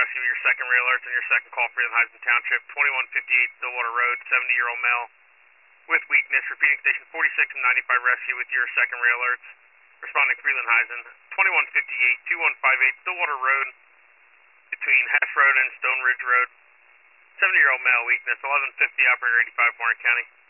Rescue with your second rail alerts and your second call, Freeland Heights Township, 2158 Stillwater Road, 70-year-old male with weakness. Repeating station 46 and 95 Rescue with your second rail alerts. Responding Freeland Heights, 2158 2158 Stillwater Road, between Hess Road and Stone Ridge Road. 70-year-old male weakness, 1150 operator 85 Warren County.